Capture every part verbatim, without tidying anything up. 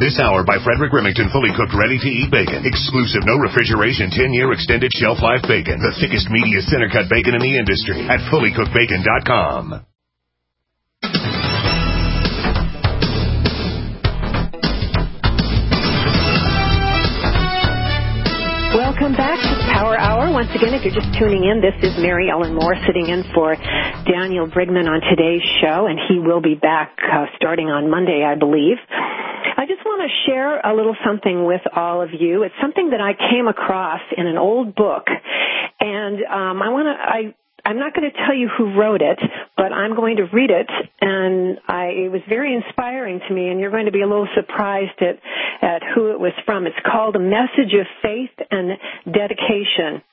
This hour by Frederick Remington, fully cooked, ready-to-eat bacon. Exclusive, no refrigeration, ten-year extended shelf life bacon. The thickest, meatiest, center-cut bacon in the industry at fully cooked bacon dot com. Welcome back to the Power Hour. Once again, if you're just tuning in, this is Mary Ellen Moore sitting in for Daniel Brigman on today's show, and he will be back uh, starting on Monday, I believe. I just want to share a little something with all of you. It's something that I came across in an old book, and um, I want to. I I'm not going to tell you who wrote it, but I'm going to read it, and I, it was very inspiring to me, and you're going to be a little surprised at, at who it was from. It's called A Message of Faith and Dedication.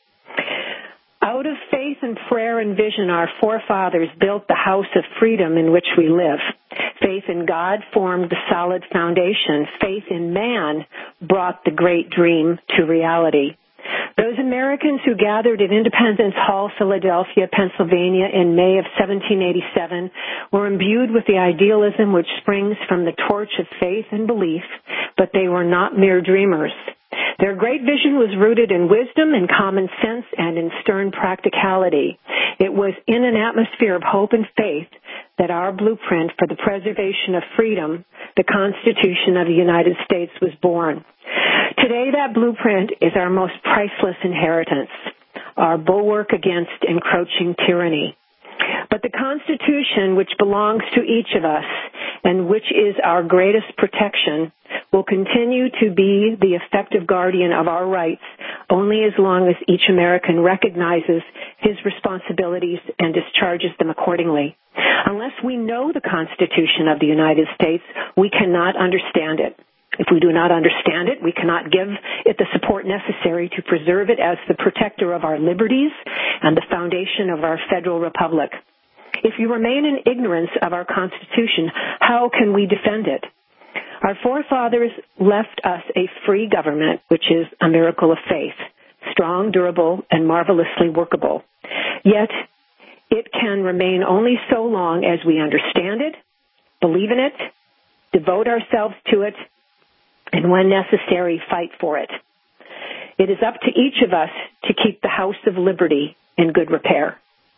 Out of faith and prayer and vision, our forefathers built the house of freedom in which we live. Faith in God formed the solid foundation. Faith in man brought the great dream to reality. Those Americans who gathered at Independence Hall, Philadelphia, Pennsylvania in May of seventeen eighty-seven were imbued with the idealism which springs from the torch of faith and belief, but they were not mere dreamers. Their great vision was rooted in wisdom and common sense and in stern practicality. It was in an atmosphere of hope and faith that our blueprint for the preservation of freedom, the Constitution of the United States, was born. Today, that blueprint is our most priceless inheritance, our bulwark against encroaching tyranny. But the Constitution, which belongs to each of us and which is our greatest protection, will continue to be the effective guardian of our rights only as long as each American recognizes his responsibilities and discharges them accordingly. Unless we know the Constitution of the United States, we cannot understand it. If we do not understand it, we cannot give it the support necessary to preserve it as the protector of our liberties and the foundation of our federal republic. If you remain in ignorance of our Constitution, how can we defend it? Our forefathers left us a free government, which is a miracle of faith, strong, durable, and marvelously workable. Yet, it can remain only so long as we understand it, believe in it, devote ourselves to it, and when necessary, fight for it. It is up to each of us to keep the house of liberty in good repair.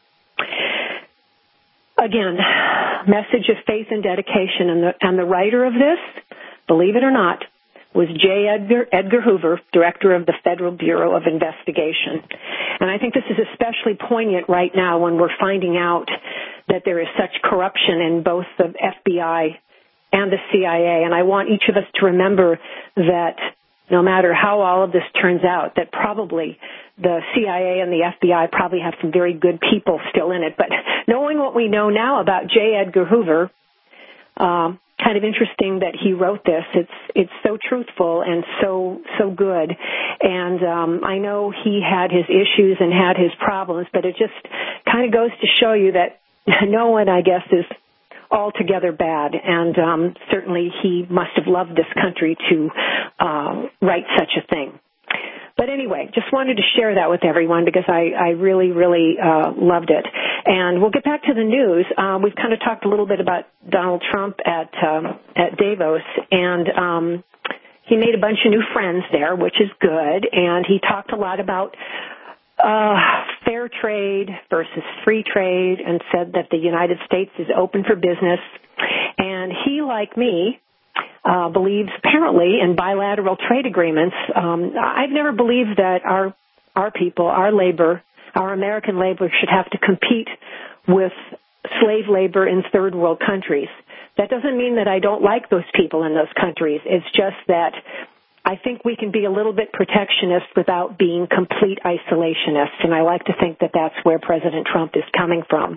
Again, message of faith and dedication, and the, and the writer of this, believe it or not, was J. Edgar, Edgar Hoover, director of the Federal Bureau of Investigation. And I think this is especially poignant right now when we're finding out that there is such corruption in both the F B I and the C I A. And I want each of us to remember that no matter how all of this turns out, that probably the C I A and the F B I probably have some very good people still in it. But knowing what we know now about J. Edgar Hoover, um, kind of interesting that he wrote this. It's it's so truthful and so so good. And um, I know he had his issues and had his problems, but it just kind of goes to show you that no one, I guess, is altogether bad. And um, certainly he must have loved this country to uh, write such a thing. But anyway, just wanted to share that with everyone because I, I really, really uh, loved it. And we'll get back to the news. Uh, we've kind of talked a little bit about Donald Trump at um, at Davos, and um, he made a bunch of new friends there, which is good. And he talked a lot about uh, fair trade versus free trade and said that the United States is open for business. And he, like me, Uh, believes apparently in bilateral trade agreements. Um, I've never believed that our our people, our labor, our American labor should have to compete with slave labor in third world countries. That doesn't mean that I don't like those people in those countries. It's just that I think we can be a little bit protectionist without being complete isolationists, and I like to think that that's where President Trump is coming from.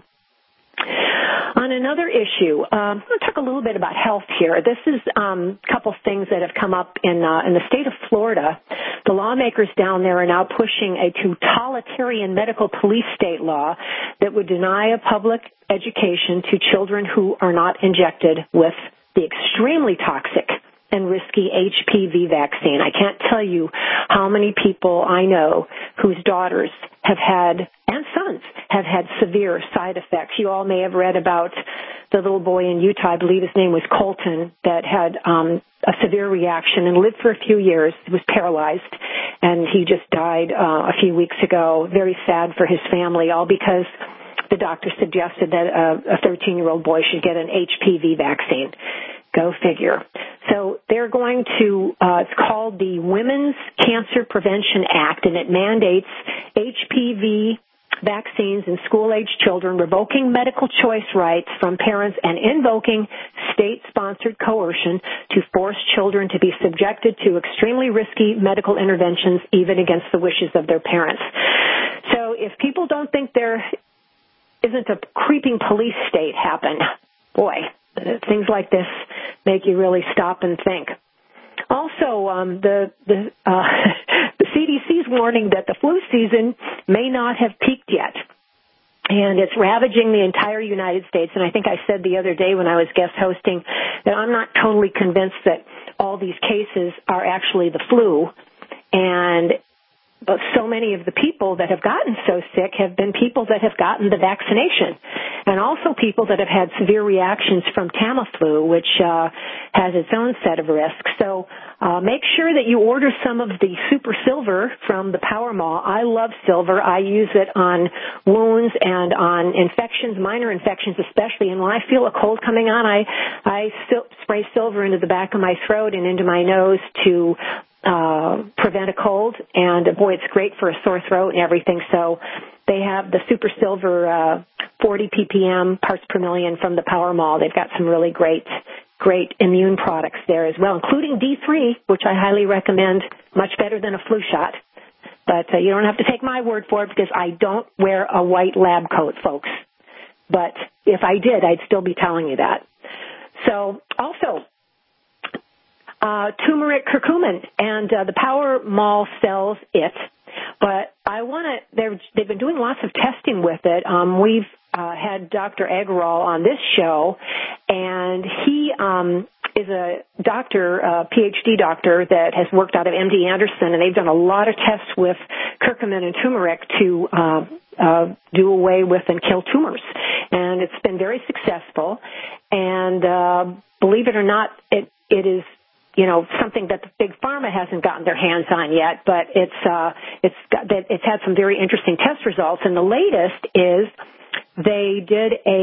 On another issue, um, I'm going to talk a little bit about health here. This is um, a couple things that have come up in uh, in the state of Florida. The lawmakers down there are now pushing a totalitarian medical police state law that would deny a public education to children who are not injected with the extremely toxic and risky H P V vaccine. I can't tell you how many people I know whose daughters have had, and sons have had severe side effects. You all may have read about the little boy in Utah, I believe his name was Colton, that had um, a severe reaction and lived for a few years. He was paralyzed, and he just died uh, a few weeks ago. Very sad for his family, all because the doctor suggested that a thirteen-year-old boy should get an H P V vaccine. Go figure. So they're going to, uh, it's called the Women's Cancer Prevention Act, and it mandates H P V vaccines in school-aged children, revoking medical choice rights from parents, and invoking state-sponsored coercion to force children to be subjected to extremely risky medical interventions, even against the wishes of their parents. So if people don't think there isn't a creeping police state happen, boy, things like this make you really stop and think. Also, um, the the, uh, the C D C's warning that the flu season may not have peaked yet, and it's ravaging the entire United States. And I think I said the other day when I was guest hosting that I'm not totally convinced that all these cases are actually the flu, and but so many of the people that have gotten so sick have been people that have gotten the vaccination, and also people that have had severe reactions from Tamiflu, which uh, has its own set of risks. So uh, make sure that you order some of the Super Silver from the Power Mall. I love silver. I use it on wounds and on infections, minor infections especially. And when I feel a cold coming on, I, I sil- spray silver into the back of my throat and into my nose to Uh, prevent a cold, and boy, it's great for a sore throat and everything. So they have the Super Silver uh, forty p p m parts per million from the Power Mall. They've got some really great, great immune products there as well, including D three, which I highly recommend, much better than a flu shot. But uh, you don't have to take my word for it because I don't wear a white lab coat, folks. But if I did, I'd still be telling you that. So also, Uh, turmeric curcumin, and uh, the Power Mall sells it. But I want to, they've been doing lots of testing with it. Um, we've uh, had Doctor Agarwal on this show, and he um, is a doctor, a P H D doctor that has worked out of M D Anderson, and they've done a lot of tests with curcumin and turmeric to uh, uh, do away with and kill tumors. And it's been very successful. And uh, believe it or not, it it is you know, something that the big pharma hasn't gotten their hands on yet, but it's uh, it's got, it's had some very interesting test results. And the latest is they did a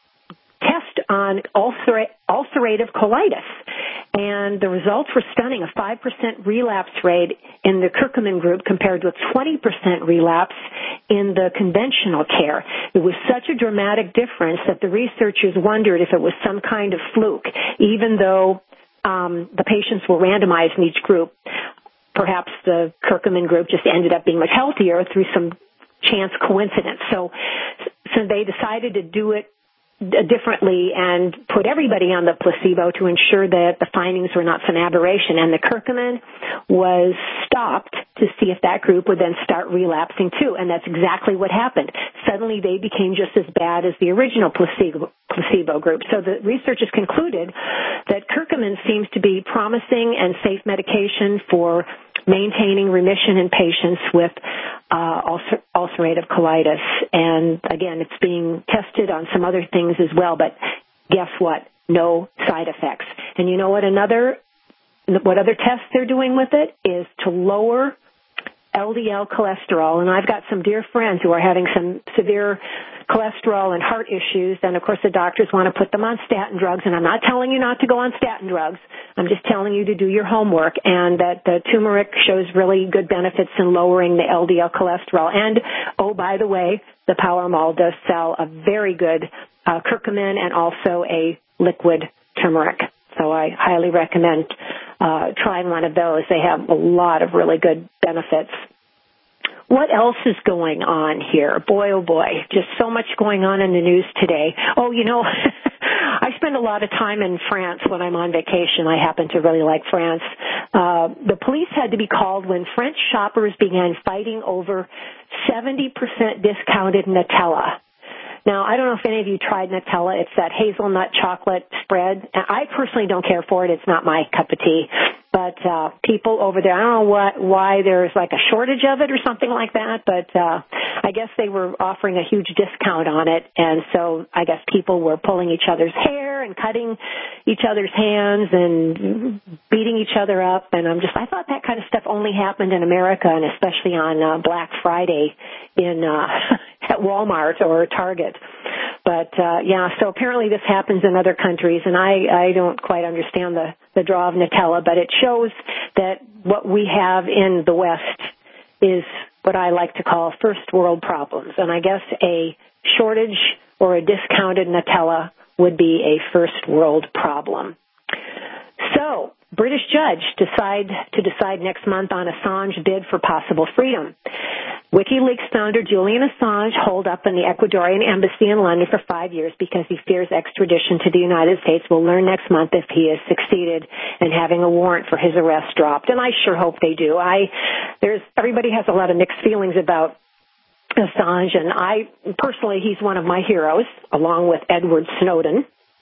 test on ulcer- ulcerative colitis, and the results were stunning: a five percent relapse rate in the curcumin group compared to a twenty percent relapse in the conventional care. It was such a dramatic difference that the researchers wondered if it was some kind of fluke, even though Um, the patients were randomized in each group. Perhaps the curcumin group just ended up being much healthier through some chance coincidence. So, so they decided to do it differently and put everybody on the placebo to ensure that the findings were not some aberration. And the curcumin was stopped to see if that group would then start relapsing too. And that's exactly what happened. Suddenly they became just as bad as the original placebo, placebo group. So the researchers concluded that curcumin seems to be promising and safe medication for maintaining remission in patients with uh, ulcer- ulcerative colitis. And again, it's being tested on some other things as well, but guess what? No side effects. And you know what another, what other tests they're doing with it is to lower L D L cholesterol. And I've got some dear friends who are having some severe cholesterol and heart issues, and of course the doctors want to put them on statin drugs, and I'm not telling you not to go on statin drugs. I'm just telling you to do your homework, and that the turmeric shows really good benefits in lowering the L D L cholesterol. And, oh, by the way, the Power Mall does sell a very good uh, curcumin and also a liquid turmeric. So I highly recommend uh, trying one of those. They have a lot of really good benefits. What else is going on here? Boy, oh boy, just so much going on in the news today. Oh, you know, I spend a lot of time in France when I'm on vacation. I happen to really like France. Uh, the police had to be called when French shoppers began fighting over seventy percent discounted Nutella. Now, I don't know if any of you tried Nutella. It's that hazelnut chocolate spread. I personally don't care for it. It's not my cup of tea. But But uh, people over there, I don't know what, why there's like a shortage of it or something like that, but uh, I guess they were offering a huge discount on it, and so I guess people were pulling each other's hair and cutting each other's hands and beating each other up, and I'm just, I thought that kind of stuff only happened in America, and especially on uh, Black Friday in uh, at Walmart or Target. But, uh, yeah, so apparently this happens in other countries, and I, I don't quite understand the, the draw of Nutella, but it shows that what we have in the West is what I like to call first world problems. And I guess a shortage or a discounted Nutella would be a first world problem. So, British judge decide to decide next month on Assange bid for possible freedom. WikiLeaks founder Julian Assange holed up in the Ecuadorian embassy in London for five years because he fears extradition to the United States. We'll learn next month if he has succeeded in having a warrant for his arrest dropped, and I sure hope they do. I, there's everybody has a lot of mixed feelings about Assange, and I personally, he's one of my heroes, along with Edward Snowden.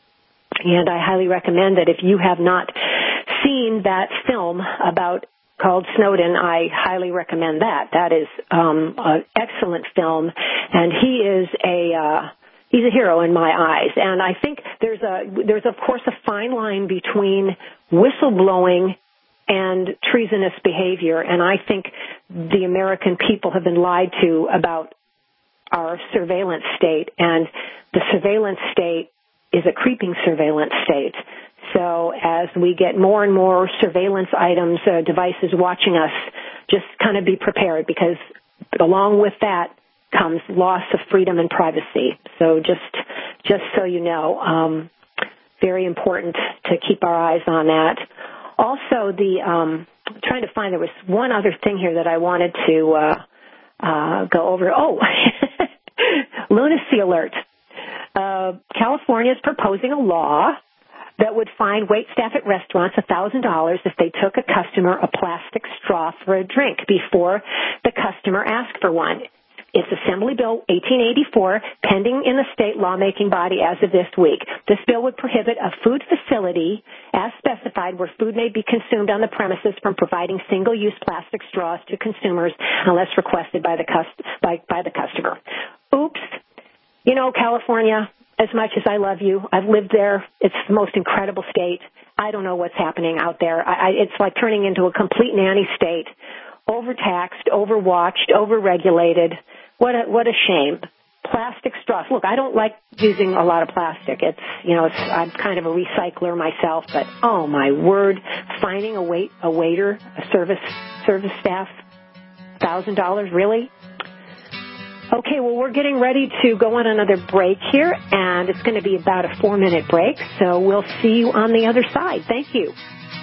And I highly recommend that if you have not seen that film about called Snowden, I highly recommend that. That is um, an excellent film, and he is a uh, he's a hero in my eyes. And I think there's a there's of course a fine line between whistleblowing and treasonous behavior, and I think the American people have been lied to about our surveillance state, and the surveillance state is a creeping surveillance state. So as we get more and more surveillance items, uh, devices watching us, just kind of be prepared, because along with that comes loss of freedom and privacy. So just just so you know, um, very important to keep our eyes on that. Also, the um, I'm trying to find, there was one other thing here that I wanted to uh, uh, go over. Oh, lunacy alert. Uh, California is proposing a law that would fine waitstaff at restaurants one thousand dollars if they took a customer a plastic straw for a drink before the customer asked for one. It's Assembly Bill eighteen eighty-four, pending in the state lawmaking body as of this week. This bill would prohibit a food facility, as specified, where food may be consumed on the premises from providing single-use plastic straws to consumers unless requested by the, cust- by, by the customer. Oops. You know, California, as much as I love you, I've lived there. It's the most incredible state. I don't know what's happening out there. I, I, it's like turning into a complete nanny state, overtaxed, overwatched, overregulated. What a what a shame. Plastic straws. Look, I don't like using a lot of plastic. It's you know, it's, I'm kind of a recycler myself, but oh my word, finding a wait a waiter, a service service staff, thousand dollars, really? Okay, well, we're getting ready to go on another break here, and it's going to be about a four-minute break, so we'll see you on the other side. Thank you.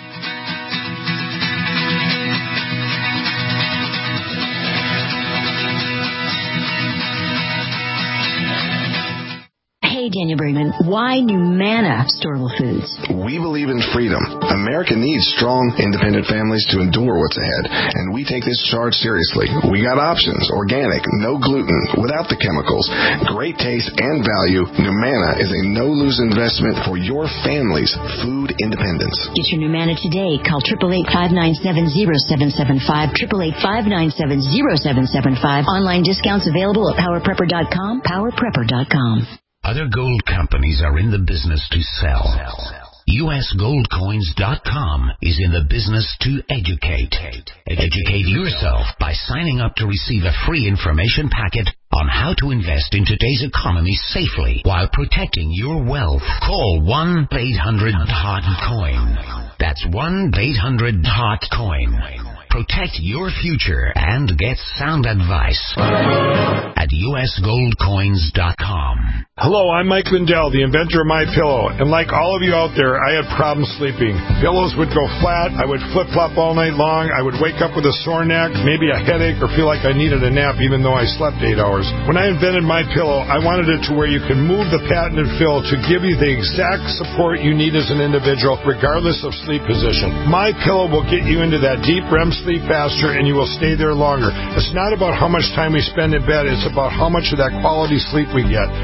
Hey, Daniel Brigman, why Numana Storable Foods? We believe in freedom. America needs strong, independent families to endure what's ahead, and we take this charge seriously. We got options: organic, no gluten, without the chemicals, great taste and value. Numana is a no-lose investment for your family's food independence. Get your Numana today. Call eight eight eight, five nine seven, zero seven seven five, eight eight eight, five nine seven, zero seven seven five. Online discounts available at power prepper dot com, power prepper dot com. Other gold companies are in the business to sell. U S gold coins dot com is in the business to educate. Educate yourself by signing up to receive a free information packet on how to invest in today's economy safely while protecting your wealth. Call one eight hundred hot coin. That's one eight hundred hot coin. Protect your future and get sound advice at U S gold coins dot com. Hello, I'm Mike Lindell, the inventor of MyPillow, and like all of you out there, I had problems sleeping. Pillows would go flat, I would flip-flop all night long, I would wake up with a sore neck, maybe a headache, or feel like I needed a nap even though I slept eight hours. When I invented MyPillow, I wanted it to where you can move the patented fill to give you the exact support you need as an individual, regardless of sleep position. MyPillow will get you into that deep R E M sleep faster, and you will stay there longer. It's not about how much time we spend in bed, it's about how much of that quality sleep we get. I do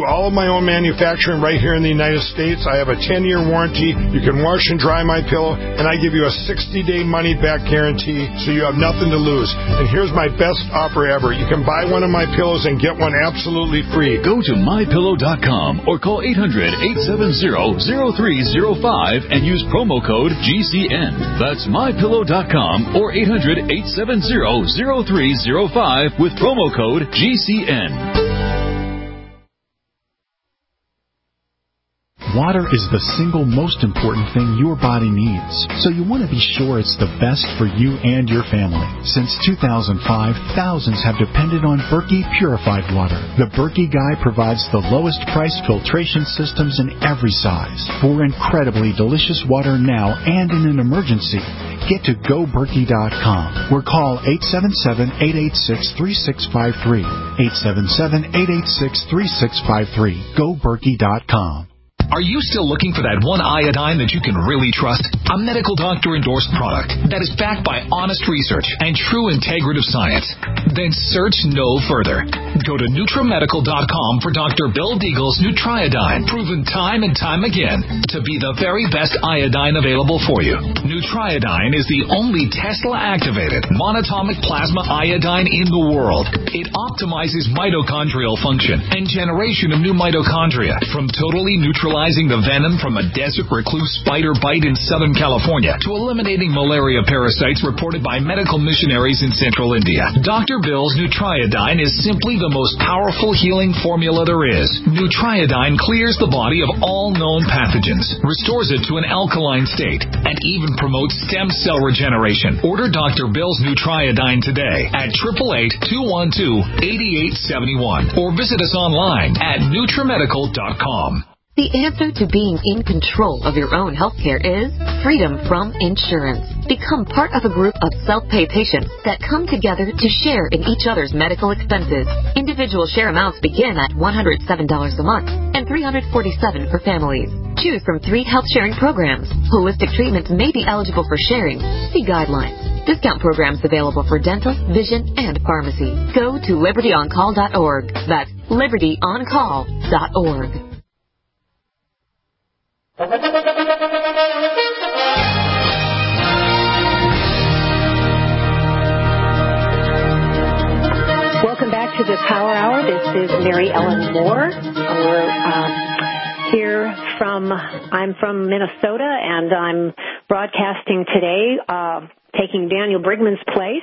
all of my own manufacturing right here in the United States. I have a ten-year warranty. You can wash and dry my pillow, and I give you a sixty-day money-back guarantee, so you have nothing to lose. And here's my best offer ever. You can buy one of my pillows and get one absolutely free. Go to my pillow dot com or call eight hundred, eight seven zero, zero three zero five and use promo code G C N. That's my pillow dot com or eight hundred, eight seven zero, zero three zero five with promo code G C N. Water is the single most important thing your body needs, so you want to be sure it's the best for you and your family. Since two thousand five, thousands have depended on Berkey purified water. The Berkey Guy provides the lowest priced filtration systems in every size. For incredibly delicious water now and in an emergency, get to go berkey dot com or call eight seven seven, eight eight six, three six five three. eight seven seven, eight eight six, three six five three. go berkey dot com. Are you still looking for that one iodine that you can really trust? A medical doctor-endorsed product that is backed by honest research and true integrative science? Then search no further. Go to Nutramedical dot com for Doctor Bill Deagle's Nutriodine, proven time and time again to be the very best iodine available for you. Nutriodine is the only Tesla-activated monatomic plasma iodine in the world. It optimizes mitochondrial function and generation of new mitochondria from totally neutralizing the venom from a desert recluse spider bite in Southern California to eliminating malaria parasites reported by medical missionaries in central India. Doctor Bill's Nutriodine is simply the most powerful healing formula there is. Nutriodine clears the body of all known pathogens, restores it to an alkaline state, and even promotes stem cell regeneration. Order Doctor Bill's Nutriodine today at eight eight eight, two one two, eight eight seven one or visit us online at Nutramedical dot com. The answer to being in control of your own healthcare is freedom from insurance. Become part of a group of self-pay patients that come together to share in each other's medical expenses. Individual share amounts begin at one hundred seven dollars a month and three hundred forty-seven dollars for families. Choose from three health sharing programs. Holistic treatments may be eligible for sharing. See guidelines. Discount programs available for dental, vision, and pharmacy. Go to liberty on call dot org. That's liberty on call dot org. Welcome back to the Power Hour. This is Mary Ellen Moore. We're um, here from, I'm from Minnesota, and I'm broadcasting today, uh, taking Daniel Brigman's place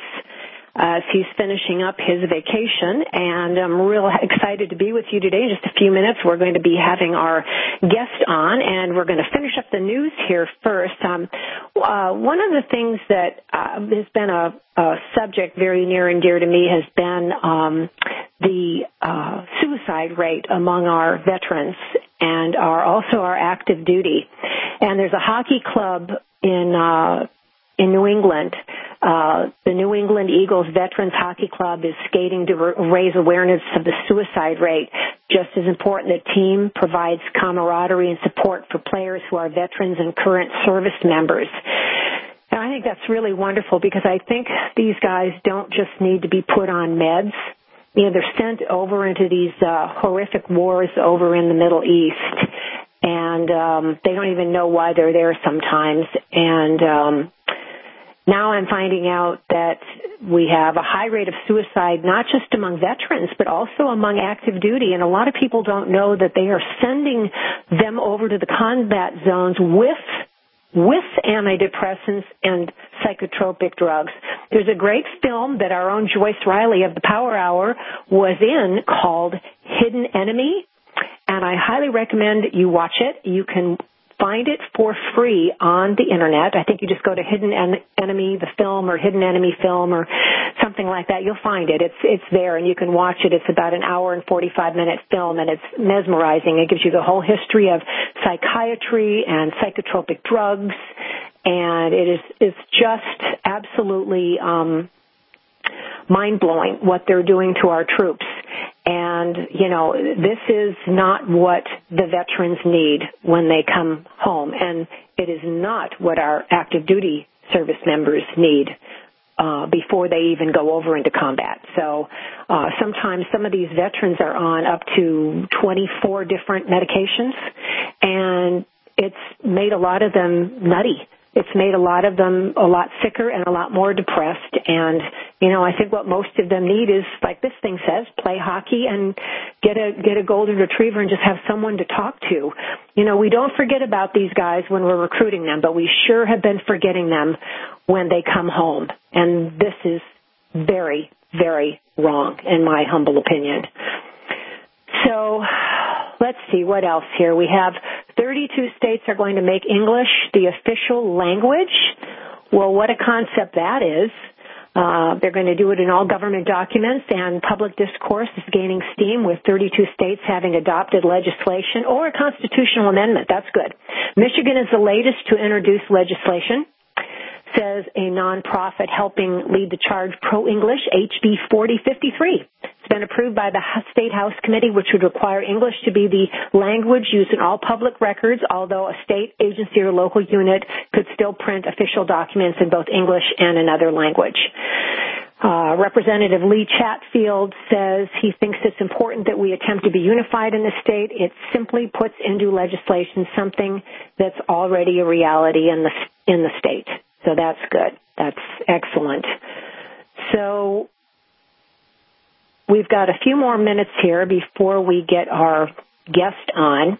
as he's finishing up his vacation, and I'm real excited to be with you today. In just a few minutes, we're going to be having our guest on, and we're going to finish up the news here first. Um, uh, one of the things that uh, has been a, a subject very near and dear to me has been um, the uh, suicide rate among our veterans and our also our active duty. And there's a hockey club in uh, in New England. Uh, the New England Eagles Veterans Hockey Club is skating to raise awareness of the suicide rate. Just as important, the team provides camaraderie and support for players who are veterans and current service members. And I think that's really wonderful because I think these guys don't just need to be put on meds. You know, they're sent over into these uh, horrific wars over in the Middle East, and um, they don't even know why they're there sometimes. And um Now I'm finding out that we have a high rate of suicide, not just among veterans, but also among active duty. And a lot of people don't know that they are sending them over to the combat zones with with antidepressants and psychotropic drugs. There's a great film that our own Joyce Riley of the Power Hour was in called Hidden Enemy, and I highly recommend you watch it. You can find it for free on the Internet. I think you just go to Hidden en- Enemy, the film, or Hidden Enemy film, or something like that. You'll find it. It's it's there, and you can watch it. It's about an hour and forty-five minute film, and it's mesmerizing. It gives you the whole history of psychiatry and psychotropic drugs, and it is it's just absolutely um, mind-blowing what they're doing to our troops. And, you know, this is not what the veterans need when they come home, and it is not what our active duty service members need uh, before they even go over into combat. So uh, sometimes some of these veterans are on up to twenty-four different medications, and it's made a lot of them nutty. It's made a lot of them a lot sicker and a lot more depressed. And, you know, I think what most of them need is, like this thing says, play hockey and get a get a golden retriever and just have someone to talk to. You know, we don't forget about these guys when we're recruiting them, but we sure have been forgetting them when they come home. And this is very, very wrong, in my humble opinion. So let's see what else here. We have thirty-two states are going to make English the official language. Well, what a concept that is. Uh, they're going to do it in all government documents, and public discourse is gaining steam with thirty-two states having adopted legislation or a constitutional amendment. That's good. Michigan is the latest to introduce legislation, says a nonprofit helping lead the charge pro-English, H B forty fifty-three. It's been approved by the State House Committee, which would require English to be the language used in all public records, although a state agency or local unit could still print official documents in both English and another language. Uh, Representative Lee Chatfield says he thinks it's important that we attempt to be unified in the state. It simply puts into legislation something that's already a reality in the in the state. So that's good. That's excellent. So we've got a few more minutes here before we get our guest on.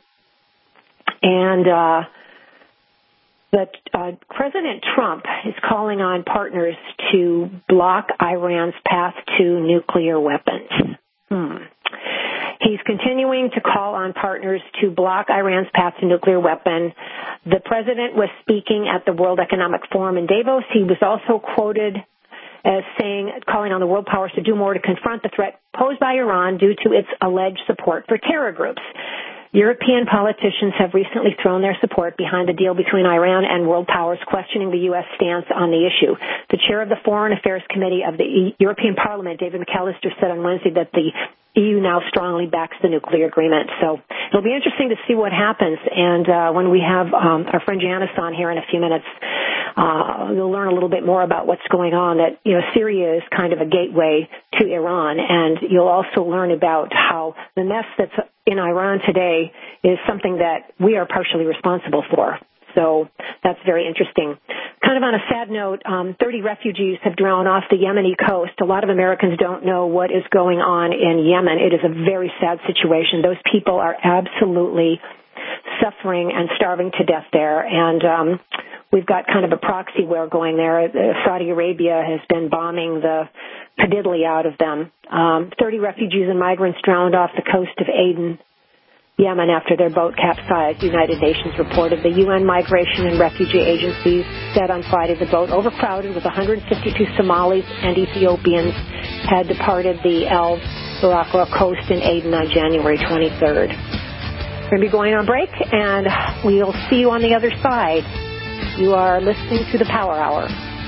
And uh, but, uh, President Trump is calling on partners to block Iran's path to nuclear weapons. Hmm. He's continuing to call on partners to block Iran's path to nuclear weapon. The president was speaking at the World Economic Forum in Davos. He was also quoted as saying, calling on the world powers to do more to confront the threat posed by Iran due to its alleged support for terror groups. European politicians have recently thrown their support behind the deal between Iran and world powers, questioning the U S stance on the issue. The chair of the Foreign Affairs Committee of the European Parliament, David McAllister, said on Wednesday that the E U now strongly backs the nuclear agreement. So it'll be interesting to see what happens. And uh, when we have um, our friend Janice on here in a few minutes, uh, you'll learn a little bit more about what's going on. That, you know, Syria is kind of a gateway to Iran. And you'll also learn about how the mess that's in Iran today is something that we are partially responsible for. So that's very interesting. Kind of on a sad note, um, thirty refugees have drawn off the Yemeni coast. A lot of Americans don't know what is going on in Yemen. It is a very sad situation. Those people are absolutely suffering and starving to death there. And um, we've got kind of a proxy war going there. Saudi Arabia has been bombing the padiddly out of them. Um, thirty refugees and migrants drowned off the coast of Aden, Yemen, after their boat capsized, United Nations reported. The U N Migration and Refugee Agency said on Friday the boat, overcrowded with one hundred fifty-two Somalis and Ethiopians, had departed the El Barakra coast in Aden on January twenty-third. We're going to be going on break, and we'll see you on the other side. You are listening to the Power Hour.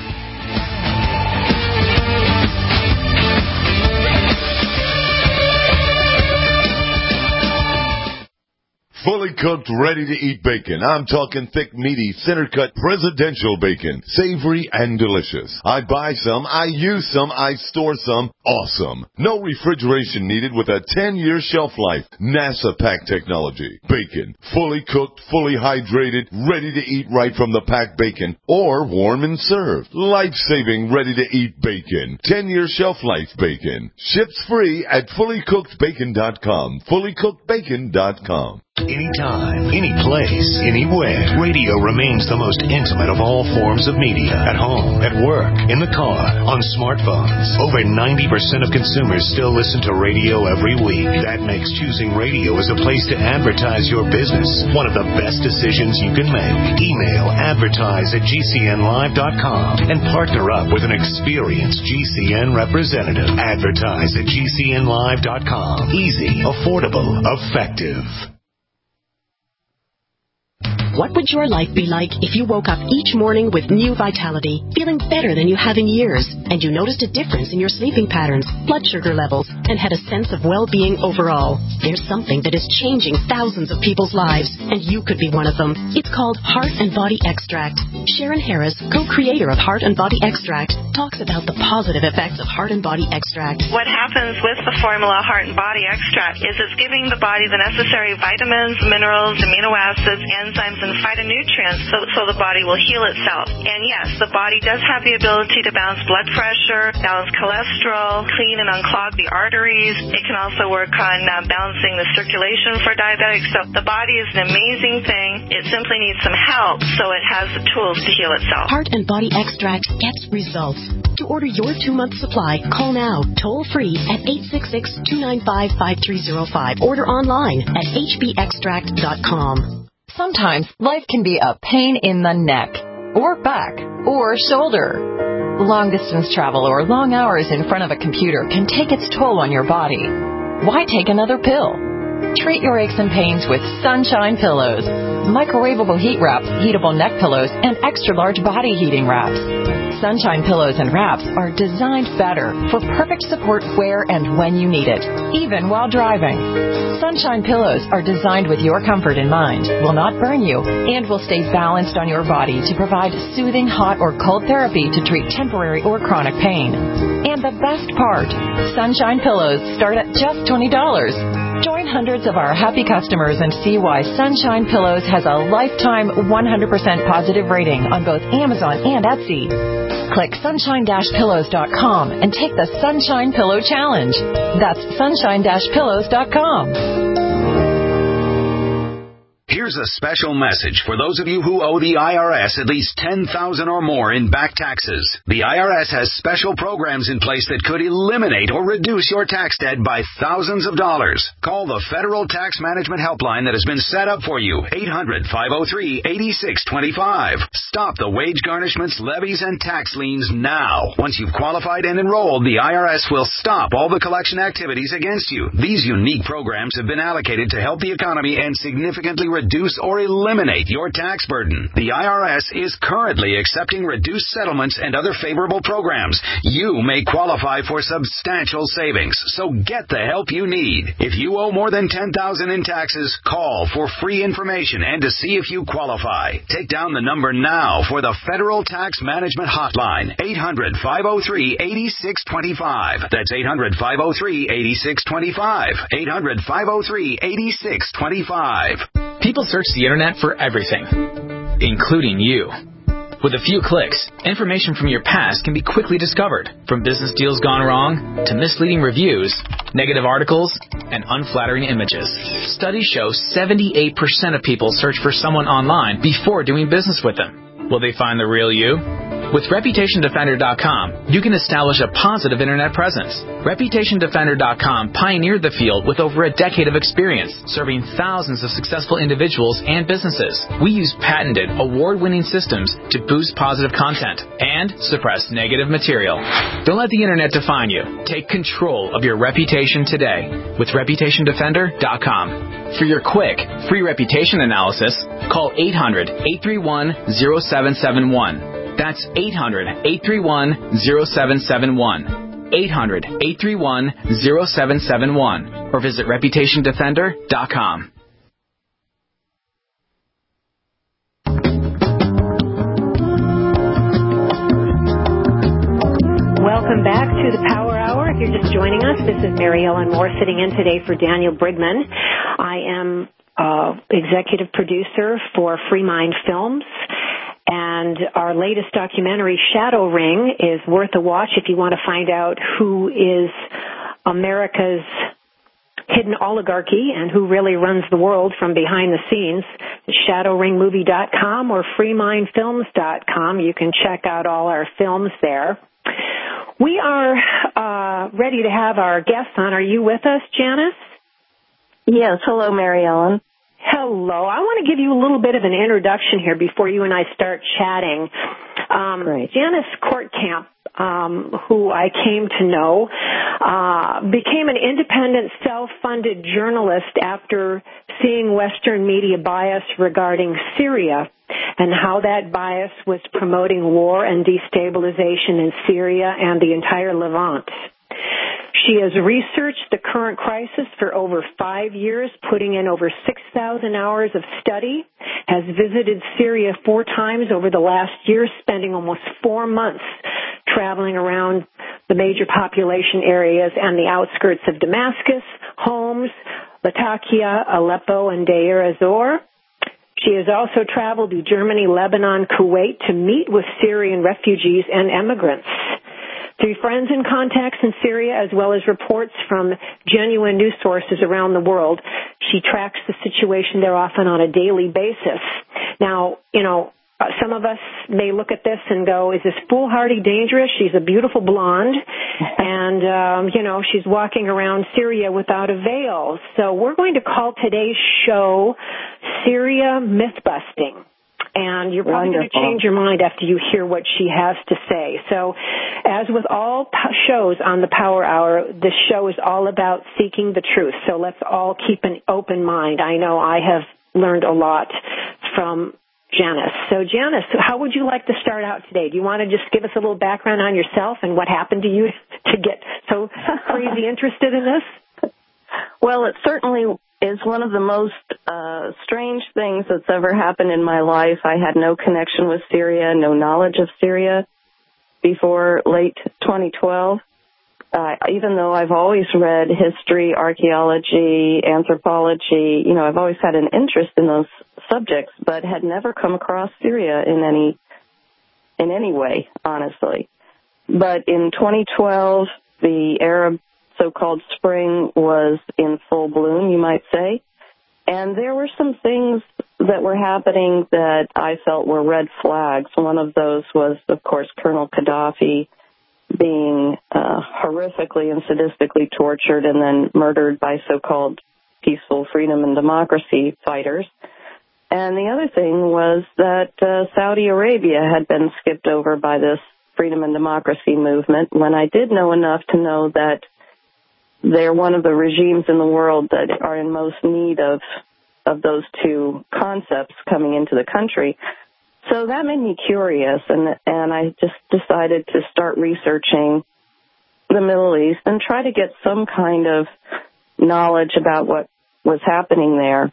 Fully cooked, ready-to-eat bacon. I'm talking thick, meaty, center-cut presidential bacon. Savory and delicious. I buy some, I use some, I store some. Awesome. No refrigeration needed with a ten-year shelf life. NASA pack technology. Bacon. Fully cooked, fully hydrated, ready to eat right from the packed bacon. Or warm and served. Life-saving, ready-to-eat bacon. ten-year shelf life bacon. Ships free at fully cooked bacon dot com. fully cooked bacon dot com. Anytime, any place, anywhere, radio remains the most intimate of all forms of media. At home, at work, in the car, on smartphones. Over ninety percent of consumers still listen to radio every week. That makes choosing radio as a place to advertise your business one of the best decisions you can make. Email advertise at G C N live dot com and partner up with an experienced G C N representative. Advertise at G C N live dot com. Easy, affordable, effective. What would your life be like if you woke up each morning with new vitality, feeling better than you have in years, and you noticed a difference in your sleeping patterns, blood sugar levels, and had a sense of well-being overall? There's something that is changing thousands of people's lives, and you could be one of them. It's called Heart and Body Extract. Sharon Harris, co-creator of Heart and Body Extract, talks about the positive effects of Heart and Body Extract. What happens with the formula Heart and Body Extract is it's giving the body the necessary vitamins, minerals, amino acids, enzymes, and phytonutrients so, so the body will heal itself. And yes, the body does have the ability to balance blood pressure, balance cholesterol, clean and unclog the arteries. It can also work on uh, balancing the circulation for diabetics. So the body is an amazing thing. It simply needs some help so it has the tools to heal itself. Heart and Body Extract gets results. To order your two-month supply, call now, toll-free at eight six six, two nine five, five three zero five. Order online at h b extract dot com. Sometimes life can be a pain in the neck, or back, or shoulder. Long-distance travel or long hours in front of a computer can take its toll on your body. Why take another pill? Treat your aches and pains with Sunshine Pillows. Microwavable heat wraps, heatable neck pillows, and extra-large body heating wraps. Sunshine Pillows and wraps are designed better for perfect support where and when you need it, even while driving. Sunshine Pillows are designed with your comfort in mind, will not burn you, and will stay balanced on your body to provide soothing hot or cold therapy to treat temporary or chronic pain. And the best part, Sunshine Pillows start at just twenty dollars. Join hundreds of our happy customers and see why Sunshine Pillows has a lifetime one hundred percent positive rating on both Amazon and Etsy. Click sunshine dash pillows dot com and take the Sunshine Pillow Challenge. That's sunshine dash pillows dot com. Here's a special message for those of you who owe the I R S at least ten thousand dollars or more in back taxes. The I R S has special programs in place that could eliminate or reduce your tax debt by thousands of dollars. Call the Federal Tax Management Helpline that has been set up for you, eight hundred, five oh three, eight six two five. Stop the wage garnishments, levies, and tax liens now. Once you've qualified and enrolled, the I R S will stop all the collection activities against you. These unique programs have been allocated to help the economy and significantly reduce or eliminate your tax burden. The I R S is currently accepting reduced settlements and other favorable programs. You may qualify for substantial savings, so get the help you need. If you owe more than ten thousand dollars in taxes, call for free information and to see if you qualify. Take down the number now for the Federal Tax Management Hotline, eight hundred, five oh three, eight six two five. That's eight hundred, five oh three, eight six two five. eight hundred, five oh three, eight six two five. People search the internet for everything, including you. With a few clicks, information from your past can be quickly discovered, from business deals gone wrong to misleading reviews, negative articles, and unflattering images. Studies show seventy-eight percent of people search for someone online before doing business with them. Will they find the real you? With Reputation Defender dot com, you can establish a positive internet presence. Reputation Defender dot com pioneered the field with over a decade of experience, serving thousands of successful individuals and businesses. We use patented, award-winning systems to boost positive content and suppress negative material. Don't let the internet define you. Take control of your reputation today with Reputation Defender dot com. For your quick, free reputation analysis, call eight hundred, eight three one, zero seven seven one. That's eight hundred, eight three one, zero seven seven one. eight hundred, eight three one, zero seven seven one. Or visit Reputation Defender dot com. Welcome back to the Power Hour. If you're just joining us, this is Mary Ellen Moore sitting in today for Daniel Brigman. I am uh, executive producer for Free Mind Films. And our latest documentary, Shadow Ring, is worth a watch if you want to find out who is America's hidden oligarchy and who really runs the world from behind the scenes. shadow ring movie dot com or free mind films dot com. You can check out all our films there. We are uh, ready to have our guests on. Are you with us, Janice? Yes. Hello, Mary Ellen. Hello. I want to give you a little bit of an introduction here before you and I start chatting. Um, Janice Kortkamp um, who I came to know, uh, became an independent, self-funded journalist after seeing Western media bias regarding Syria and how that bias was promoting war and destabilization in Syria and the entire Levant. She has researched the current crisis for over five years, putting in over six thousand hours of study, has visited Syria four times over the last year, spending almost four months traveling around the major population areas and the outskirts of Damascus, Homs, Latakia, Aleppo, and Deir ez-Zor. She has also traveled to Germany, Lebanon, Kuwait to meet with Syrian refugees and immigrants. Through friends and contacts in Syria, as well as reports from genuine news sources around the world, she tracks the situation there often on a daily basis. Now, you know, some of us may look at this and go, is this foolhardy dangerous? She's a beautiful blonde, and, um, you know, she's walking around Syria without a veil. So we're going to call today's show Syria Myth-Busting. And you're probably Wonderful. going to change your mind after you hear what she has to say. So, as with all shows on the Power Hour, this show is all about seeking the truth. So let's all keep an open mind. I know I have learned a lot from Janice. So, Janice, how would you like to start out today? Do you want to just give us a little background on yourself and what happened to you to get so crazy interested in this? Well, it certainly is one of the most uh, strange things that's ever happened in my life. I had no connection with Syria, no knowledge of Syria before late twenty twelve. Uh, even though I've always read history, archaeology, anthropology, you know, I've always had an interest in those subjects, but had never come across Syria in any in any way, honestly. But in twenty twelve, the Arab so-called spring was in full bloom, you might say. And there were some things that were happening that I felt were red flags. One of those was, of course, Colonel Gaddafi being uh, horrifically and sadistically tortured and then murdered by so-called peaceful freedom and democracy fighters. And the other thing was that uh, Saudi Arabia had been skipped over by this freedom and democracy movement when I did know enough to know that they're one of the regimes in the world that are in most need of of those two concepts coming into the country. So that made me curious, and and I just decided to start researching the Middle East and try to get some kind of knowledge about what was happening there.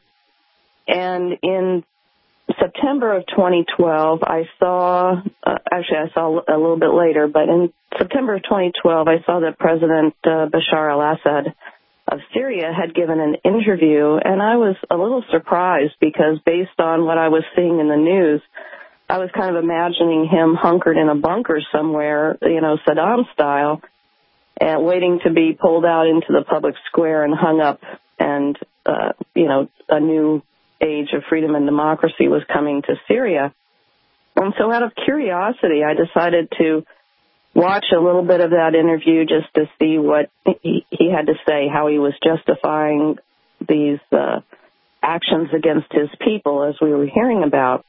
And in September of twenty twelve, I saw, uh, actually I saw a little bit later, but in September of twenty twelve, I saw that President uh, Bashar al-Assad of Syria had given an interview, and I was a little surprised because based on what I was seeing in the news, I was kind of imagining him hunkered in a bunker somewhere, you know, Saddam style, and waiting to be pulled out into the public square and hung up, and, uh, you know, a new age of freedom and democracy was coming to Syria. And so out of curiosity, I decided to watch a little bit of that interview just to see what he, he had to say, how he was justifying these uh, actions against his people, as we were hearing about.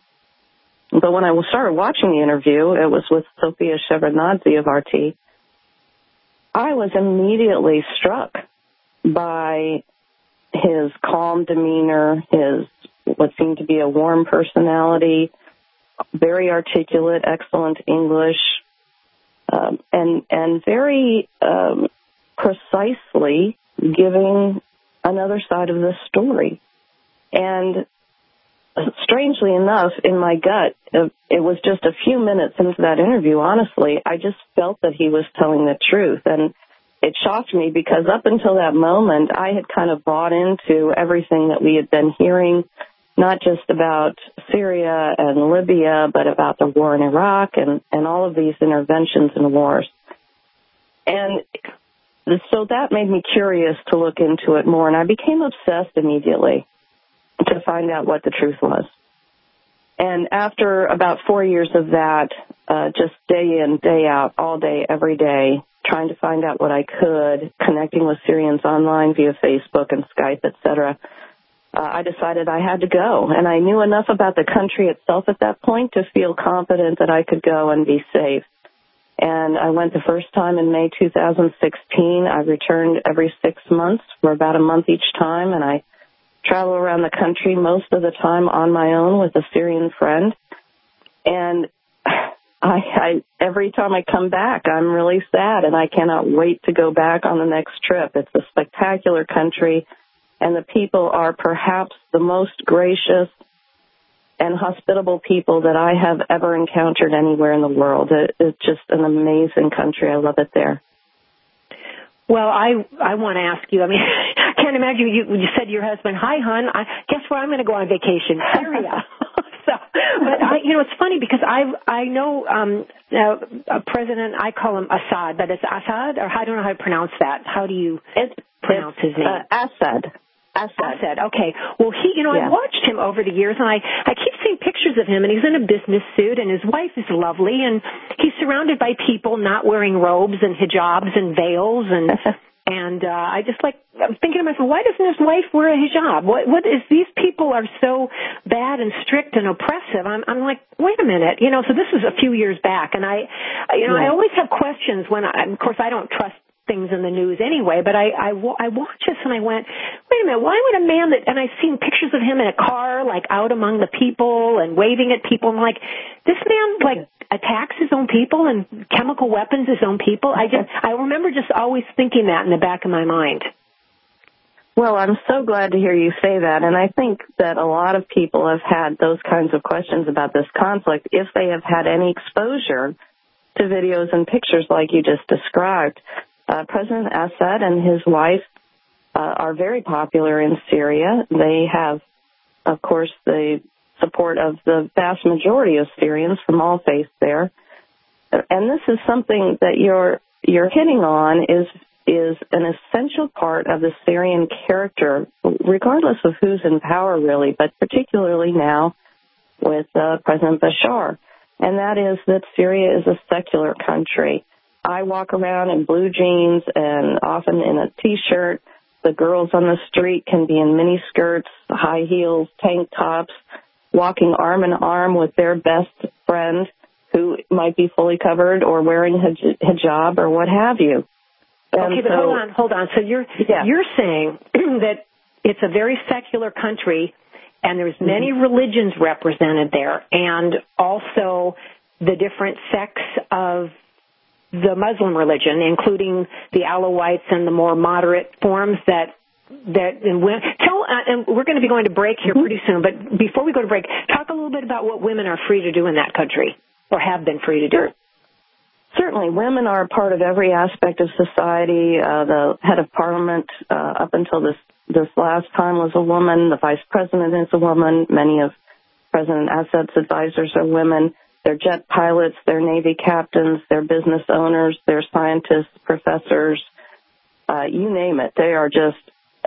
But when I started watching the interview, it was with Sophia Shevardnadze of R T, I was immediately struck by his calm demeanor, his what seemed to be a warm personality, very articulate, excellent English, um, and and very um, precisely giving another side of the story. And strangely enough, in my gut, it was just a few minutes into that interview, honestly, I just felt that he was telling the truth. And it shocked me because up until that moment, I had kind of bought into everything that we had been hearing, not just about Syria and Libya, but about the war in Iraq and, and all of these interventions and wars. And so that made me curious to look into it more, and I became obsessed immediately to find out what the truth was. And after about four years of that, uh, just day in, day out, all day, every day, trying to find out what I could, connecting with Syrians online via Facebook and Skype, et cetera, uh, I decided I had to go. And I knew enough about the country itself at that point to feel confident that I could go and be safe. And I went the first time in May two thousand sixteen. I returned every six months for about a month each time, and I travel around the country most of the time on my own with a Syrian friend. And I, I every time I come back, I'm really sad, and I cannot wait to go back on the next trip. It's a spectacular country, and the people are perhaps the most gracious and hospitable people that I have ever encountered anywhere in the world. It, it's just an amazing country. I love it there. Well, I I want to ask you, I mean, I can't imagine you, you said to your husband, hi, hon, I, guess where I'm going to go on vacation? Syria. so, but, I, you know, it's funny because I I know um, uh, President, I call him Assad, but it's Assad, or I don't know how to pronounce that. How do you it's, pronounce it's, his name? Uh, Assad. Assad. Assad. Okay. Well, he, you know, yeah. I've watched him over the years, and I, I keep seeing pictures of him, and he's in a business suit, and his wife is lovely, and he's surrounded by people not wearing robes and hijabs and veils, and and uh, I just like, I'm thinking to myself, why doesn't his wife wear a hijab? What, what is, these people are so bad and strict and oppressive. I'm, I'm like, wait a minute, you know, so this is a few years back, and I, you know, yeah. I always have questions when I, of course, I don't trust things in the news anyway, but I, I, I watched this and I went, wait a minute, why would a man that, and I've seen pictures of him in a car, like out among the people and waving at people. I'm like, this man, like, attacks his own people and chemical weapons his own people. I just, I remember just always thinking that in the back of my mind. Well, I'm so glad to hear you say that, and I think that a lot of people have had those kinds of questions about this conflict if they have had any exposure to videos and pictures like you just described. Uh, President Assad and his wife uh, are very popular in Syria. They have, of course, the support of the vast majority of Syrians from all faiths there. And this is something that you're you're hitting on is is an essential part of the Syrian character, regardless of who's in power, really, but particularly now with uh, President Bashar. And that is that Syria is a secular country. I walk around in blue jeans and often in a T-shirt. The girls on the street can be in mini skirts, high heels, tank tops, walking arm in arm with their best friend who might be fully covered or wearing hijab or what have you. And okay, but so, hold on, hold on. So you're yeah. you're saying that it's a very secular country and there's many mm-hmm. religions represented there, and also the different sects of the Muslim religion, including the Alawites and the more moderate forms that that and when, tell uh, and we're going to be going to break here pretty soon, but before we go to break, talk a little bit about what women are free to do in that country or have been free to do. Certainly, women are a part of every aspect of society. Uh, the head of parliament uh, up until this this last time was a woman. The vice president is a woman. Many of President Assad's advisors are women. They're jet pilots, they're Navy captains, they're business owners, they're scientists, professors, uh, you name it. They are just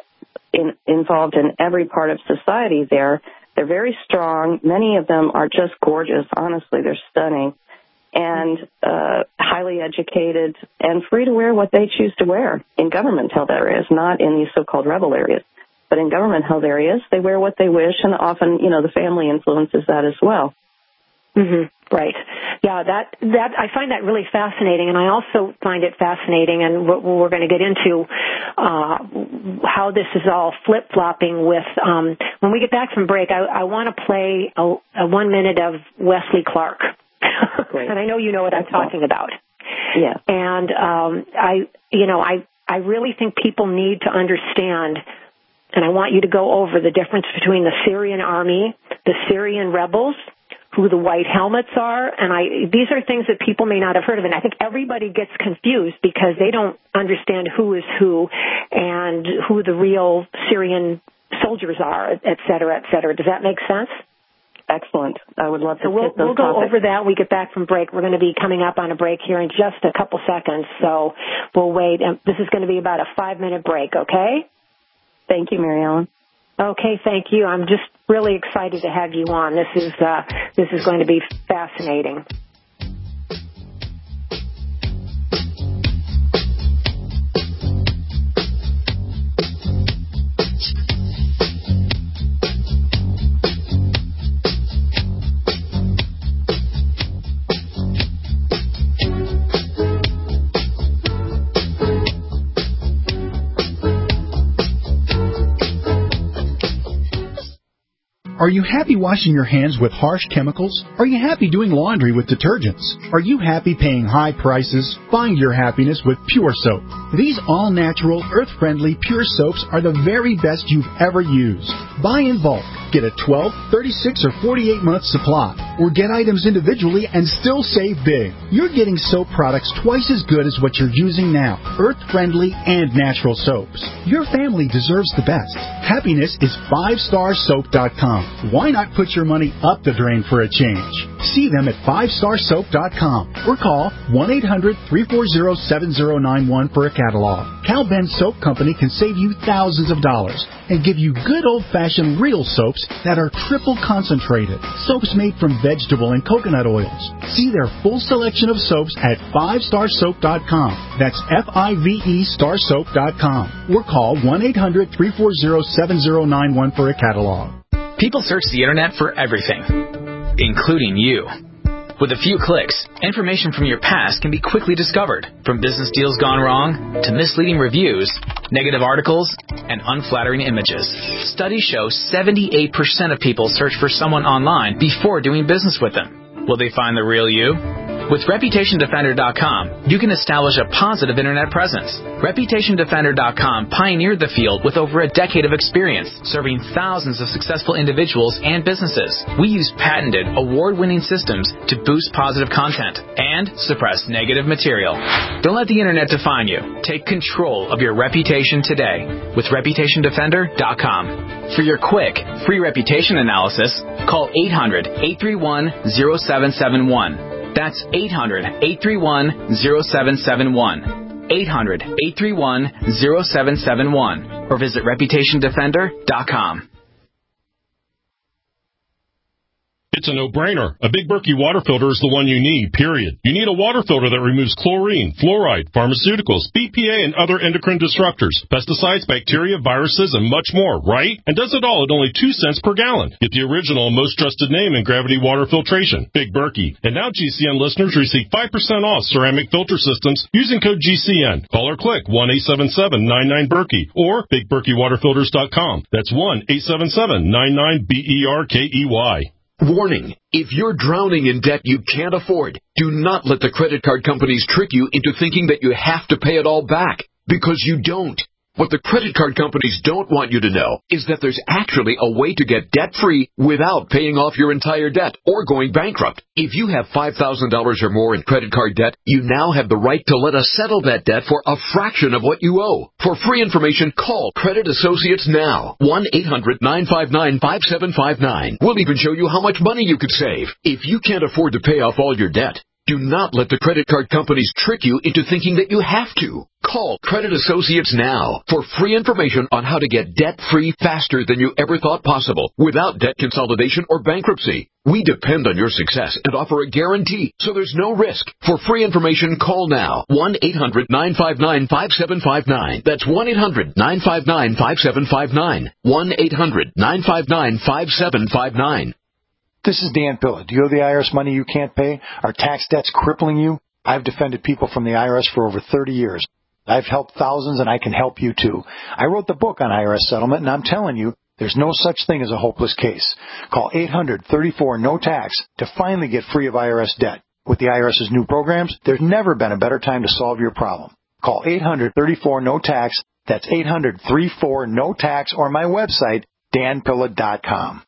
in, involved in every part of society there. They're very strong. Many of them are just gorgeous. Honestly, they're stunning and uh, highly educated and free to wear what they choose to wear in government-held areas, not in these so-called rebel areas. But in government-held areas, they wear what they wish, and often, you know, the family influences that as well. Mm-hmm. Right. Yeah, that, that, I find that really fascinating, and I also find it fascinating, and we're, we're going to get into, uh, how this is all flip-flopping with, um, when we get back from break, I, I want to play a, a one minute of Wesley Clark. And I know you know what I'm talking about. Yeah. And, um, I, you know, I, I really think people need to understand, and I want you to go over the difference between the Syrian army, the Syrian rebels, who the white helmets are, and I these are things that people may not have heard of, and I think everybody gets confused because they don't understand who is who and who the real Syrian soldiers are, et cetera, et cetera. Does that make sense? Excellent. I would love to so we'll, hit those we'll go topics. over that when we get back from break. We're going to be coming up on a break here in just a couple seconds, so we'll wait. This is going to be about a five-minute break, okay? Thank you, Mary Ellen. Okay, thank you. I'm just really excited to have you on. This is uh, this is going to be fascinating. Are you happy washing your hands with harsh chemicals? Are you happy doing laundry with detergents? Are you happy paying high prices? Find your happiness with Pure Soap. These all-natural, earth-friendly Pure Soaps are the very best you've ever used. Buy in bulk. Get a twelve, thirty-six, or forty-eight month supply. Or get items individually and still save big. You're getting soap products twice as good as what you're using now. Earth-friendly and natural soaps. Your family deserves the best. Happiness is five star soap dot com. Why not put your money up the drain for a change? See them at five star soap dot com or call one eight hundred, three four zero, seven zero nine one for a catalog. Cal Ben Soap Company can save you thousands of dollars and give you good old-fashioned real soaps that are triple concentrated. Soaps made from vegetable and coconut oils. See their full selection of soaps at five star soap dot com. That's F I V E star soap dot com. Or call one eight hundred, three four zero, seven zero nine one for a catalog. People search the internet for everything, including you. With a few clicks, information from your past can be quickly discovered, from business deals gone wrong to misleading reviews, negative articles, and unflattering images. Studies show seventy-eight percent of people search for someone online before doing business with them. Will they find the real you? With Reputation Defender dot com, you can establish a positive internet presence. Reputation Defender dot com pioneered the field with over a decade of experience, serving thousands of successful individuals and businesses. We use patented, award-winning systems to boost positive content and suppress negative material. Don't let the internet define you. Take control of your reputation today with Reputation Defender dot com. For your quick, free reputation analysis, call eight hundred, eight three one, zero seven seven one. That's eight hundred, eight three one, zero seven seven one. eight hundred, eight three one, zero seven seven one. Or visit Reputation Defender dot com. It's a no-brainer. A Big Berkey water filter is the one you need, period. You need a water filter that removes chlorine, fluoride, pharmaceuticals, B P A, and other endocrine disruptors, pesticides, bacteria, viruses, and much more, right? And does it all at only two cents per gallon. Get the original and most trusted name in gravity water filtration, Big Berkey. And now G C N listeners receive five percent off ceramic filter systems using code G C N. Call or click one eight seven seven, nine nine, Berkey or Big Berkey Water Filters dot com. That's one eight seven seven, nine nine, B E R K E Y. Warning, if you're drowning in debt you can't afford, do not let the credit card companies trick you into thinking that you have to pay it all back, because you don't. What the credit card companies don't want you to know is that there's actually a way to get debt-free without paying off your entire debt or going bankrupt. If you have five thousand dollars or more in credit card debt, you now have the right to let us settle that debt for a fraction of what you owe. For free information, call Credit Associates now. one eight hundred, nine five nine, five seven five nine. We'll even show you how much money you could save. If you can't afford to pay off all your debt, do not let the credit card companies trick you into thinking that you have to. Call Credit Associates now for free information on how to get debt-free faster than you ever thought possible without debt consolidation or bankruptcy. We depend on your success and offer a guarantee, so there's no risk. For free information, call now. one eight hundred, nine five nine, five seven five nine. That's one eight hundred, nine five nine, five seven five nine. one eight hundred, nine five nine, five seven five nine. This is Dan Pilla. Do you owe the I R S money you can't pay? Are tax debts crippling you? I've defended people from the I R S for over thirty years. I've helped thousands, and I can help you too. I wrote the book on I R S settlement, and I'm telling you, there's no such thing as a hopeless case. Call eight hundred, thirty-four, no tax to finally get free of I R S debt. With the IRS's new programs, there's never been a better time to solve your problem. Call eight hundred, thirty-four, no tax. That's eight hundred, thirty-four, no tax, or my website, dan pilla dot com.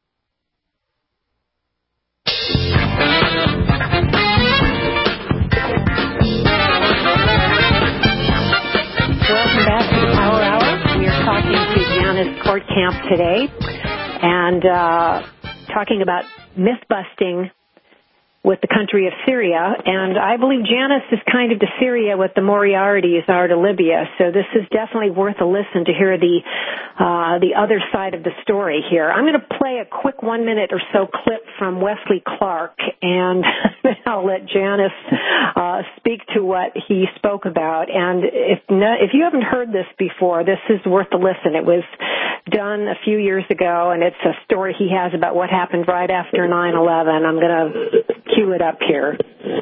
Welcome back to the Power Hour. We are talking to Janice Kortkamp today and uh, talking about myth-busting with the country of Syria. And I believe Janice is kind of to Syria what the Moriartys are to Libya. So this is definitely worth a listen to hear the uh, the other side of the story here. I'm going to play a quick one minute or so clip from Wesley Clark, and I'll let Janice uh, speak to what he spoke about. And if no, if you haven't heard this before, this is worth a listen. It was done a few years ago, and it's a story he has about what happened right after nine eleven. I'm going to cue it up here.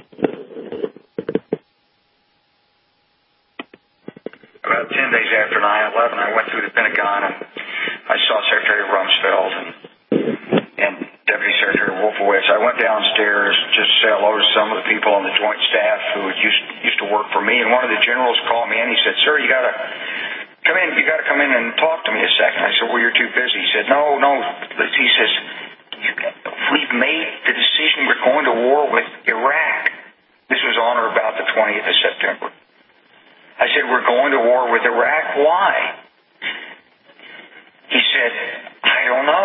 About ten days after nine eleven, I went through the Pentagon and I saw Secretary Rumsfeld, and voice. I went downstairs just to say hello to some of the people on the Joint Staff who had used, used to work for me, and one of the generals called me in. He said, "Sir, you got to come in. You got to come in and talk to me a second." I said, "Well, you're too busy." He said, "No, no." He says, "We've made the decision. We're going to war with Iraq." This was on or about the twentieth of September. I said, "We're going to war with Iraq. Why?" He said, "I don't know."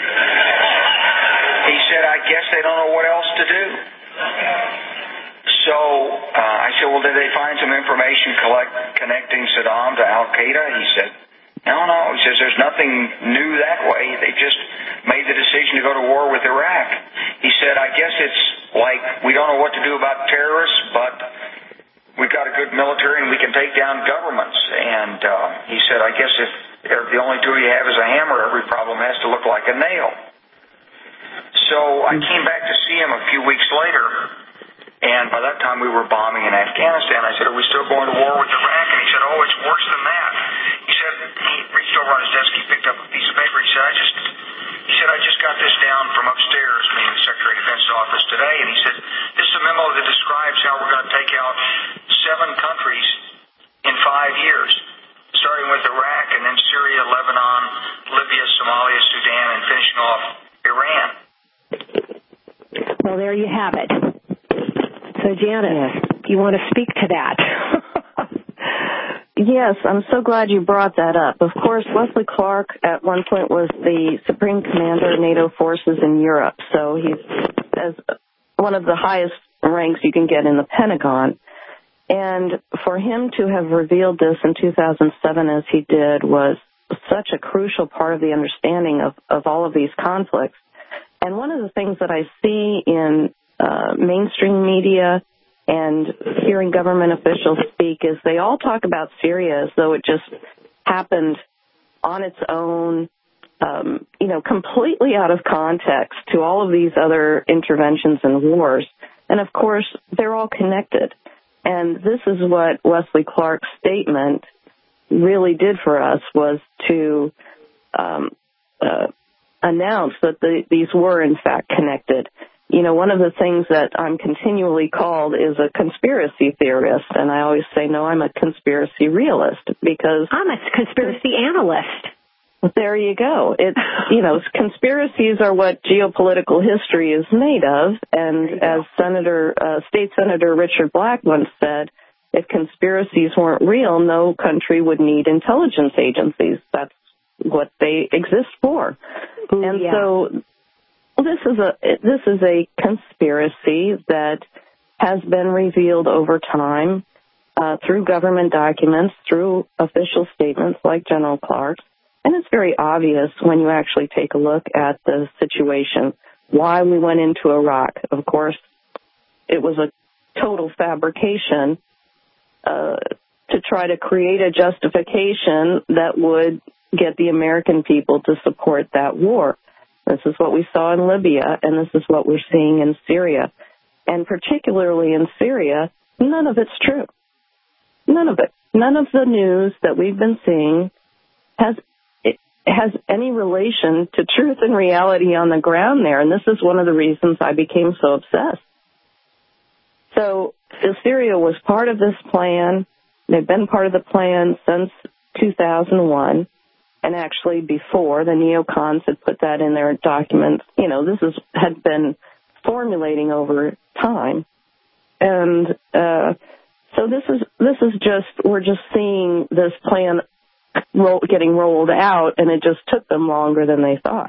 He said, "I guess they don't know what else to do." So uh, I said, "Well, did they find some information collect, connecting Saddam to Al-Qaeda?" He said, "No, no." He says, "There's nothing new that way. They just made the decision to go to war with Iraq." He said, "I guess it's like we don't know what to do about terrorists, but we've got a good military and we can take down governments." And uh, he said, "I guess if the only tool you have is a hammer, every problem has to look like a nail." So I came back to see him a few weeks later, and by that time we were bombing in Afghanistan. I said, "Are we still going to war with Iraq?" And he said, "Oh, it's worse than that." He said, he reached over on his desk, he picked up a piece of paper, he said, I just, he said, I just got this down from upstairs, meaning the Secretary of Defense's office today, and he said, "This is a memo that describes how we're going to take out seven countries in five years, starting with Iraq and then Syria, Lebanon, Libya, Somalia, Sudan, and finishing off Iran." Well, there you have it. So, Janet, yes. You want to speak to that? Yes, I'm so glad you brought that up. Of course, Wesley Clark at one point was the Supreme Commander of NATO forces in Europe, so he's as one of the highest ranks you can get in the Pentagon. And for him to have revealed this in two thousand seven as he did was such a crucial part of the understanding of, of all of these conflicts. And one of the things that I see in uh, mainstream media and hearing government officials speak is they all talk about Syria as though it just happened on its own, um, you know, completely out of context to all of these other interventions and wars. And, of course, they're all connected. And this is what Wesley Clark's statement really did for us, was to um, uh, announce that the, these were, in fact, connected. You know, one of the things that I'm continually called is a conspiracy theorist, and I always say, no, I'm a conspiracy realist, because I'm a conspiracy analyst. There you go. It's, you know, conspiracies are what geopolitical history is made of, and as Senator, uh, State Senator Richard Black once said, if conspiracies weren't real, no country would need intelligence agencies. That's what they exist for. Ooh, and yeah. so this is a this is a conspiracy that has been revealed over time uh, through government documents, through official statements like General Clark's. And it's very obvious when you actually take a look at the situation, why we went into Iraq. Of course, it was a total fabrication uh, to try to create a justification that would get the American people to support that war. This is what we saw in Libya, and this is what we're seeing in Syria. And particularly in Syria, none of it's true. None of it. None of the news that we've been seeing has has any relation to truth and reality on the ground there. And this is one of the reasons I became so obsessed. So Syria was part of this plan. They've been part of the plan since two thousand one. And actually before, the neocons had put that in their documents. You know, this is, had been formulating over time. And uh, so this is this is just, we're just seeing this plan roll, getting rolled out, and it just took them longer than they thought.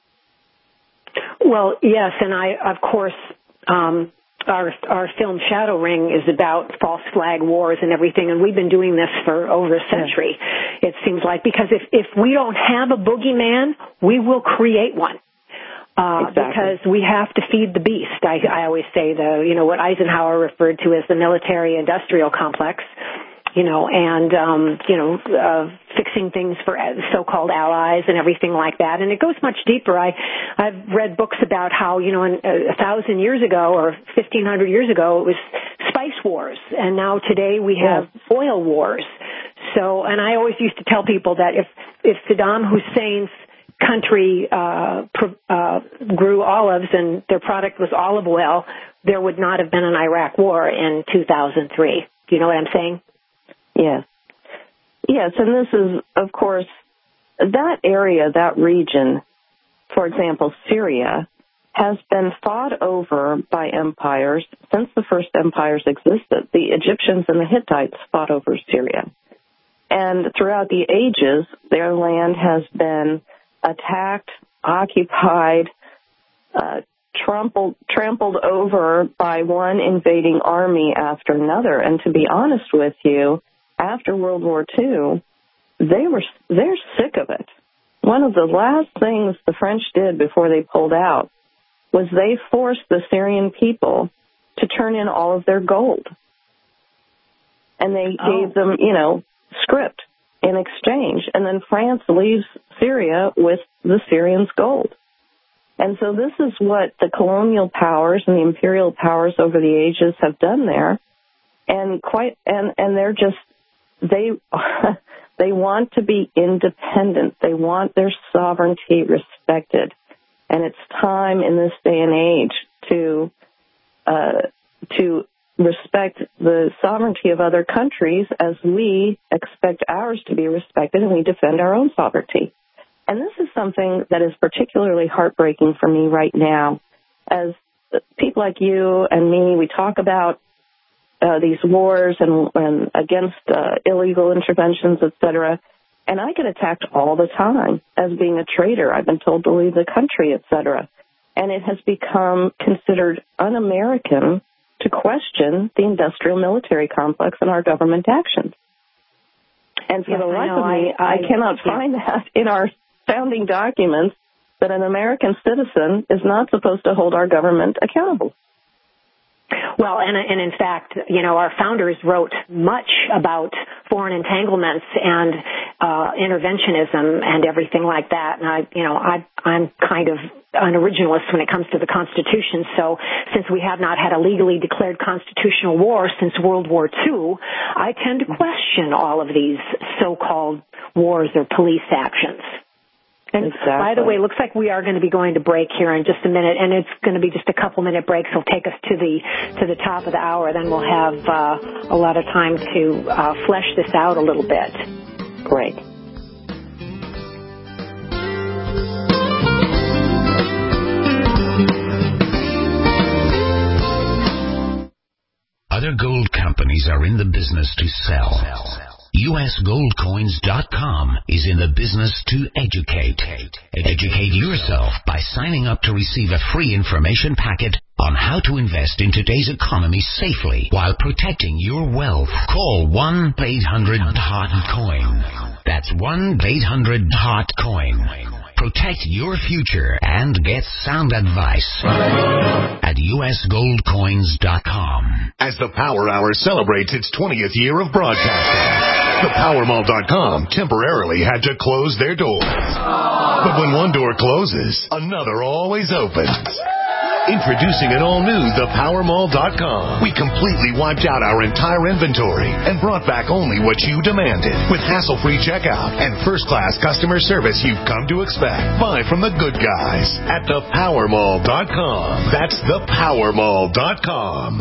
Well, yes, and I, of course, um, our our film Shadow Ring is about false flag wars and everything, and we've been doing this for over a century, yeah. It seems like, because if, if we don't have a boogeyman, we will create one. Uh, exactly. Because we have to feed the beast. I, I always say, the, you know, what Eisenhower referred to as the military-industrial complex, you know, and, um, you know, uh, fixing things for so-called allies and everything like that. And it goes much deeper. I, I've read books about how, you know, in, uh, a thousand years ago or fifteen hundred years ago, it was spice wars. And now today we have yeah. oil wars. So, and I always used to tell people that if, if Saddam Hussein's country uh, pr- uh, grew olives and their product was olive oil, there would not have been an Iraq war in two thousand three. Do you know what I'm saying? Yes. Yes, and this is, of course, that area, that region, for example, Syria, has been fought over by empires since the first empires existed. The Egyptians and the Hittites fought over Syria. And throughout the ages, their land has been attacked, occupied, uh, trampled, trampled over by one invading army after another. And to be honest with you, after World War Two, they were, they're sick of it. One of the last things the French did before they pulled out was they forced the Syrian people to turn in all of their gold. And they oh. gave them, you know, script in exchange. And then France leaves Syria with the Syrians' gold. And so this is what the colonial powers and the imperial powers over the ages have done there. And quite, and, and they're just, they, they want to be independent. They want their sovereignty respected. And it's time in this day and age to, uh, to respect the sovereignty of other countries as we expect ours to be respected and we defend our own sovereignty. And this is something that is particularly heartbreaking for me right now. As people like you and me, we talk about uh, these wars and, and against uh, illegal interventions, et cetera, and I get attacked all the time as being a traitor. I've been told to leave the country, et cetera. And it has become considered un-American to question the industrial military complex and our government actions. And for yes, the life of me, I, I, I cannot yeah. find that in our founding documents that an American citizen is not supposed to hold our government accountable. Well, and, and in fact, you know, our founders wrote much about foreign entanglements and uh, interventionism and everything like that. And I, you know, I, I'm kind of an originalist when it comes to the Constitution. So since we have not had a legally declared constitutional war since World War Two, I tend to question all of these so-called wars or police actions. And exactly. By the way, it looks like we are going to be going to break here in just a minute, and it's going to be just a couple minute break. So take us to the to the top of the hour. Then we'll have uh, a lot of time to uh, flesh this out a little bit. Great. Other gold companies are in the business to sell. U S gold coins dot com is in the business to educate. Educate yourself by signing up to receive a free information packet on how to invest in today's economy safely while protecting your wealth. Call one eight hundred hot coin. That's one eight hundred hot coin. Protect your future and get sound advice at U S gold coins dot com. As the Power Hour celebrates its twentieth year of broadcasting, the Power Mall dot com temporarily had to close their doors. But when one door closes, another always opens. Introducing an all-new The Power Mall dot com. We completely wiped out our entire inventory and brought back only what you demanded with hassle-free checkout and first-class customer service you've come to expect. Buy from the good guys at The Power Mall dot com. That's The Power Mall dot com.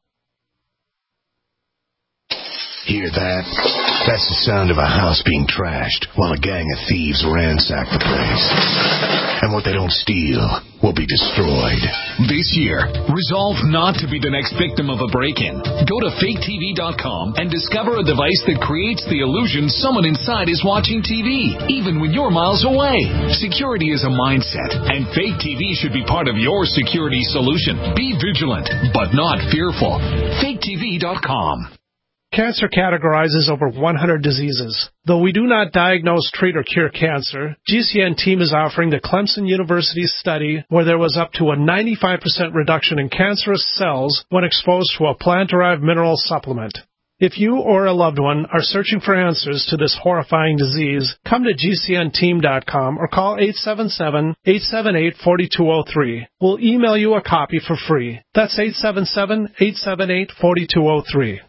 Hear that? That's the sound of a house being trashed while a gang of thieves ransack the place. And what they don't steal will be destroyed. This year, resolve not to be the next victim of a break-in. Go to fake T V dot com and discover a device that creates the illusion someone inside is watching T V, even when you're miles away. Security is a mindset, and Fake T V should be part of your security solution. Be vigilant, but not fearful. fake T V dot com. Cancer categorizes over one hundred diseases. Though we do not diagnose, treat, or cure cancer, G C N team is offering the Clemson University study where there was up to a ninety-five percent reduction in cancerous cells when exposed to a plant-derived mineral supplement. If you or a loved one are searching for answers to this horrifying disease, come to G C N team dot com or call eight seven seven, eight seven eight, four two zero three. We'll email you a copy for free. That's eight seven seven, eight seven eight, four two zero three.